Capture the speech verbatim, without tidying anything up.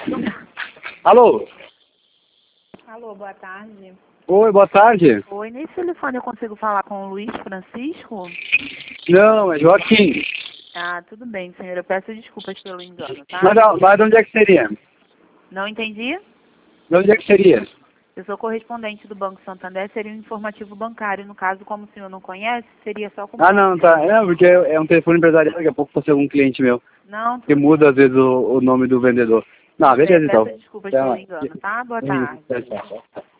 Alô? Alô, boa tarde. Oi, boa tarde. Oi, nesse telefone eu consigo falar com o Luiz Francisco? Não, é Joaquim. Ah, tudo bem, senhor. Eu peço desculpas pelo engano, tá? Mas, da- mas de onde é que seria? Não entendi? De onde é que seria? Eu sou correspondente do Banco Santander, seria um informativo bancário. No caso, como o senhor não conhece, seria só com... Ah, não, tá. É, porque é um telefone empresarial, daqui a pouco pode ser algum cliente meu. Não, Que tudo muda bem. às vezes o, o nome do vendedor. Não, Tudo bem. beleza então. Peço desculpas Até pelo mais. engano, tá? Boa Isso, tarde. tchau, tchau.